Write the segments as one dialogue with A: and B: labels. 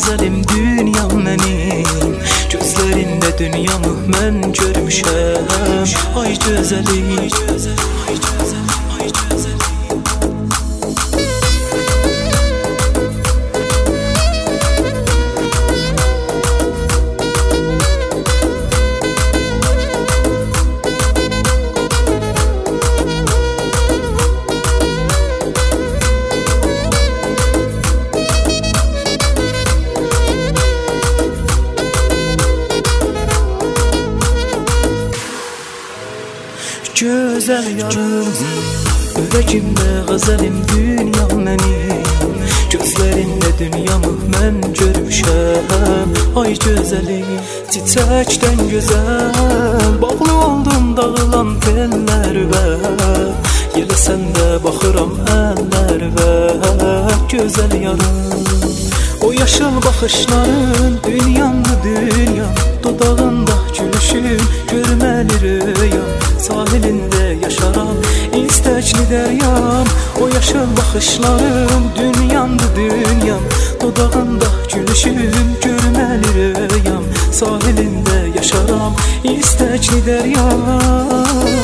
A: gözəlim dünyam mənim. Gözlərində dünyamı mən görmüşəm. Ay gözəlim, gözəl yarım, ürəyimdə qəzəlim dünyam mənim. Gözlərində dünyamı mən görmüşəm. Ay gözəlim, çiçəkdən gözəl, bağlı oldum dağılan tellərvə. Yelə səndə baxıram əllərvə. Gözəl yarım, o yaşıl baxışların dünyamdı dünyam. Dodağında gülüşün görməli rüyam. Sahilində yaşaram istəkli dəryam. O yaşıl baxışların dünyamdı dünyam. Dodağında gülüşün görməli rüyam. Sahilində yaşaram istəkli dəryam.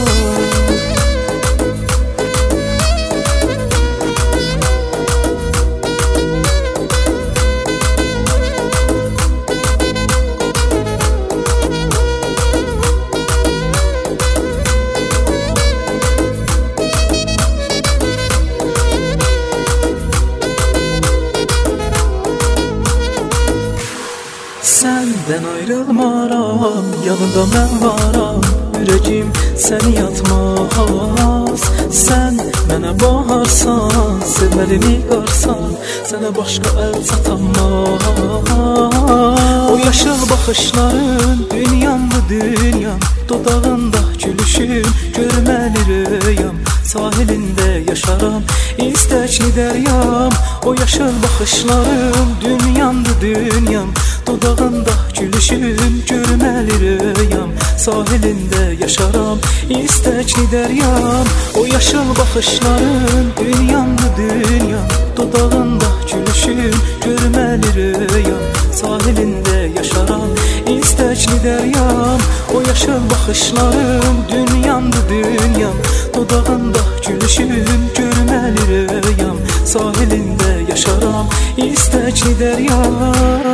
A: Səndən ayrılmaram, yanında mən varam. Ürəyim səni yatmaz. Sən mənə baharsan, sevməlimi qarsan. Sənə başqa əl çatanmaz. O yaşıl baxışların dünyamdı dünyam. Dodağında gülüşün görməli rüyam. Sahilində yaşaram istəkli dəryam. O yaşıl baxışların dünyamdı dünyam. Dodağında gülüşün görməli rüyam. Sahilində yaşaram istəkli dəryam. O yaşıl baxışların dünyamdı dünyam. Dodağında gülüşün görməli rüyam. Sahilində yaşaram istəkli dəryam. O yaşıl baxışların dünyamdı dünyam. Dodağında gülüşün görməli rüyam. Sahilində yaşaram istəkli dəryam.